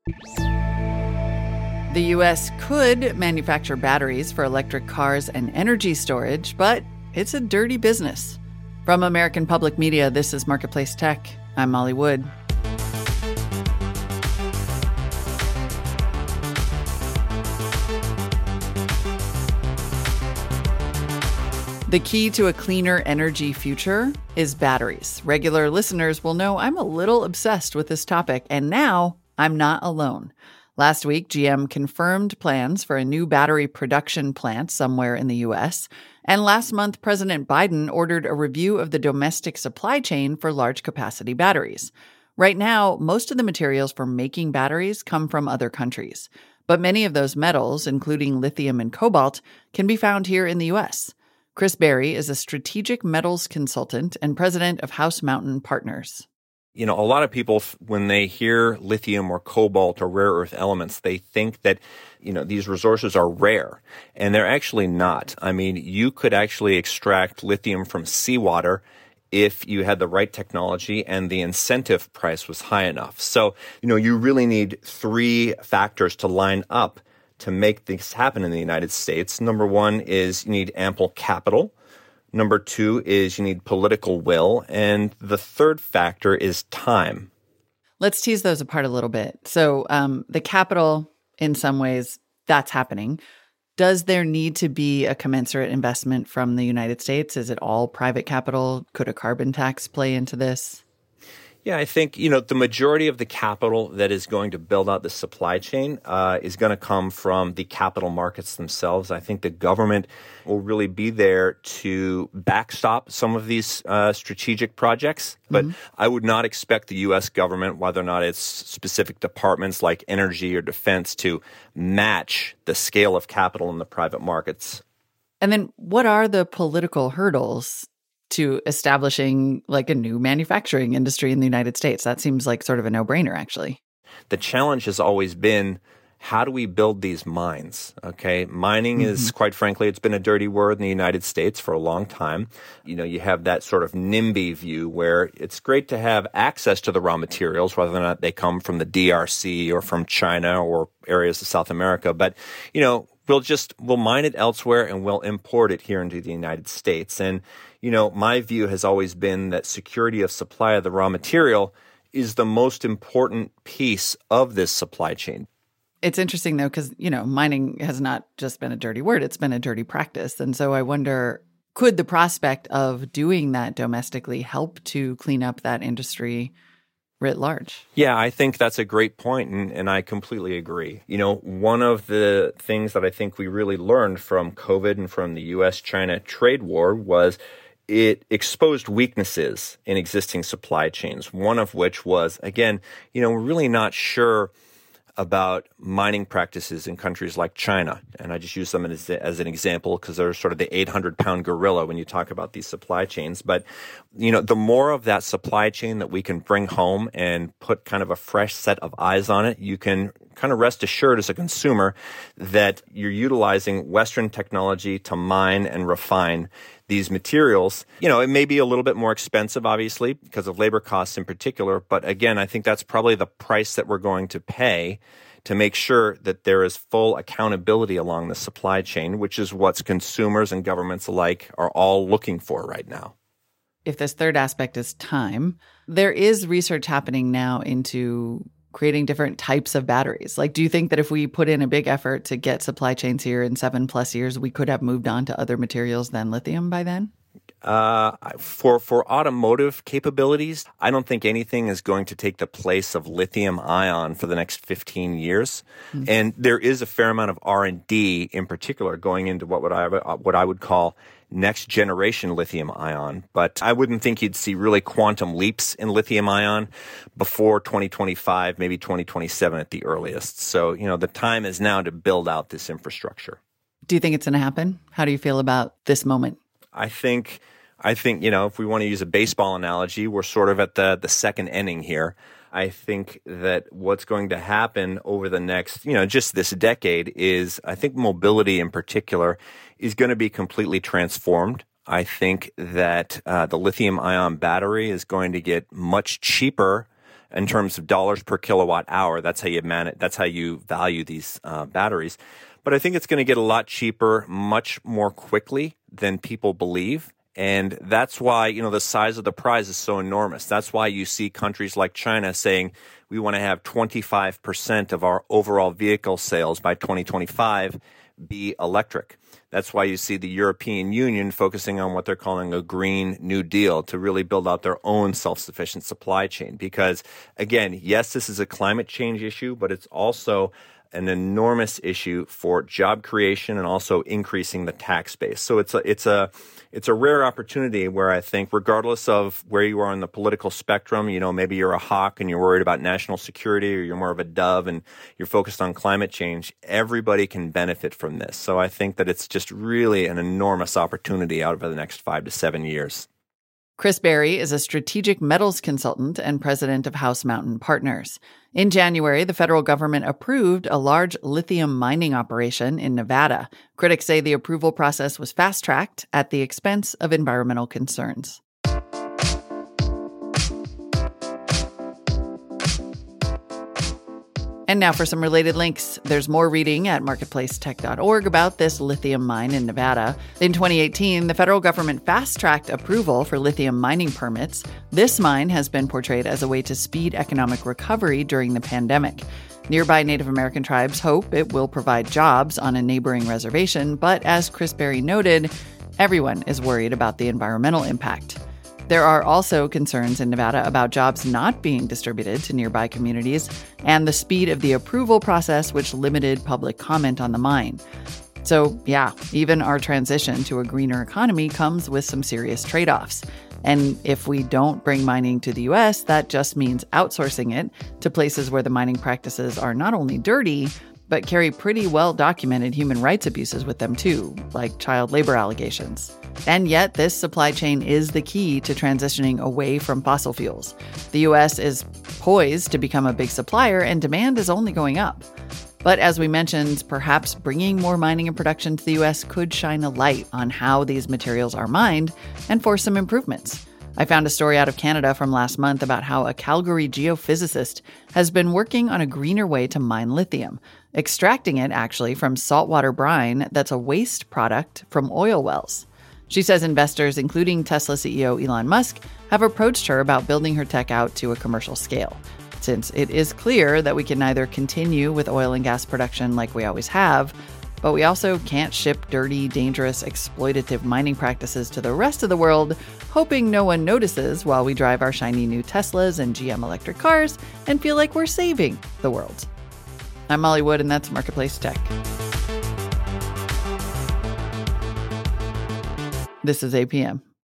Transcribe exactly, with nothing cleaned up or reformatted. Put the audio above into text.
The U S could manufacture batteries for electric cars and energy storage, but it's a dirty business. From American Public Media, this is Marketplace Tech. I'm Molly Wood. The key to a cleaner energy future is batteries. Regular listeners will know I'm a little obsessed with this topic, and now I'm not alone. Last week, G M confirmed plans for a new battery production plant somewhere in the U S, and last month, President Biden ordered a review of the domestic supply chain for large-capacity batteries. Right now, most of the materials for making batteries come from other countries, but many of those metals, including lithium and cobalt, can be found here in the U S. Chris Berry is a strategic metals consultant and president of House Mountain Partners. You know, a lot of people, when they hear lithium or cobalt or rare earth elements, they think that, you know, these resources are rare, and they're actually not. I mean, you could actually extract lithium from seawater if you had the right technology and the incentive price was high enough. So, you know, you really need three factors to line up to make this happen in the United States. Number one is you need ample capital. Number two is you need political will. And the third factor is time. Let's tease those apart a little bit. So um, the capital, in some ways, that's happening. Does there need to be a commensurate investment from the United States? Is it all private capital? Could a carbon tax play into this? Yeah, I think, you know, the majority of the capital that is going to build out the supply chain uh, is going to come from the capital markets themselves. I think the government will really be there to backstop some of these uh, strategic projects. But mm-hmm. I would not expect the U S government, whether or not it's specific departments like energy or defense, to match the scale of capital in the private markets. And then what are the political hurdles to establishing like a new manufacturing industry in the United States? That seems like sort of a no-brainer, actually. The challenge has always been, how do we build these mines? Okay, mining mm-hmm. is, quite frankly, it's been a dirty word in the United States for a long time. You know, you have that sort of NIMBY view where it's great to have access to the raw materials, whether or not they come from the D R C or from China or areas of South America. But, you know, we'll just, we'll mine it elsewhere and we'll import it here into the United States. And, you know, my view has always been that security of supply of the raw material is the most important piece of this supply chain. It's interesting, though, because, you know, mining has not just been a dirty word, it's been a dirty practice. And so I wonder, could the prospect of doing that domestically help to clean up that industry writ large? Yeah, I think that's a great point, and, and I completely agree. You know, one of the things that I think we really learned from COVID and from the U S China trade war was it exposed weaknesses in existing supply chains, one of which was, again, you know, we're really not sure about mining practices in countries like China. And I just use them as, as an example because they're sort of the eight hundred pound gorilla when you talk about these supply chains. But, you know, the more of that supply chain that we can bring home and put kind of a fresh set of eyes on it, you can kind of rest assured as a consumer that you're utilizing Western technology to mine and refine these materials. You know, it may be a little bit more expensive, obviously, because of labor costs in particular. But again, I think that's probably the price that we're going to pay to make sure that there is full accountability along the supply chain, which is what consumers and governments alike are all looking for right now. If this third aspect is time, there is research happening now into creating different types of batteries. Like, do you think that if we put in a big effort to get supply chains here in seven plus years, we could have moved on to other materials than lithium by then? Uh, for, for automotive capabilities, I don't think anything is going to take the place of lithium ion for the next fifteen years. Mm-hmm. And there is a fair amount of R and D in particular going into what would I, what I would call next generation lithium ion. But I wouldn't think you'd see really quantum leaps in lithium ion before twenty twenty-five, maybe twenty twenty-seven at the earliest. So, you know, the time is now to build out this infrastructure. Do you think it's going to happen? How do you feel about this moment? I think, I think, you know, if we want to use a baseball analogy, we're sort of at the, the second inning here. I think that what's going to happen over the next, you know, just this decade is, I think mobility in particular is going to be completely transformed. I think that uh, the lithium ion battery is going to get much cheaper in terms of dollars per kilowatt hour. That's how you man That's how you value these uh, batteries. But I think it's going to get a lot cheaper, much more quickly than people believe. And that's why, you know, the size of the prize is so enormous. That's why you see countries like China saying we want to have twenty-five percent of our overall vehicle sales by twenty twenty-five be electric. That's why you see the European Union focusing on what they're calling a Green New Deal to really build out their own self-sufficient supply chain. Because, again, yes, this is a climate change issue, but it's also an enormous issue for job creation and also increasing the tax base. So it's a, it's a, it's a rare opportunity where I think, regardless of where you are on the political spectrum, you know, maybe you're a hawk and you're worried about national security, or you're more of a dove and you're focused on climate change, everybody can benefit from this. So I think that it's just really an enormous opportunity out over the next five to seven years. Chris Berry is a strategic metals consultant and president of House Mountain Partners. In January, the federal government approved a large lithium mining operation in Nevada. Critics say the approval process was fast-tracked at the expense of environmental concerns. And now for some related links. There's more reading at marketplace tech dot org about this lithium mine in Nevada. In twenty eighteen, the federal government fast-tracked approval for lithium mining permits. This mine has been portrayed as a way to speed economic recovery during the pandemic. Nearby Native American tribes hope it will provide jobs on a neighboring reservation, but as Chris Berry noted, everyone is worried about the environmental impact. There are also concerns in Nevada about jobs not being distributed to nearby communities and the speed of the approval process, which limited public comment on the mine. So, yeah, even our transition to a greener economy comes with some serious trade-offs. And if we don't bring mining to the U S, that just means outsourcing it to places where the mining practices are not only dirty, but carry pretty well-documented human rights abuses with them too, like child labor allegations. And yet, this supply chain is the key to transitioning away from fossil fuels. The U S is poised to become a big supplier, and demand is only going up. But as we mentioned, perhaps bringing more mining and production to the U S could shine a light on how these materials are mined and force some improvements. I found a story out of Canada from last month about how a Calgary geophysicist has been working on a greener way to mine lithium, extracting it actually from saltwater brine that's a waste product from oil wells. She says investors, including Tesla C E O Elon Musk, have approached her about building her tech out to a commercial scale. Since it is clear that we can neither continue with oil and gas production like we always have, but we also can't ship dirty, dangerous, exploitative mining practices to the rest of the world, hoping no one notices while we drive our shiny new Teslas and G M electric cars and feel like we're saving the world. I'm Molly Wood, and that's Marketplace Tech. This is A P M.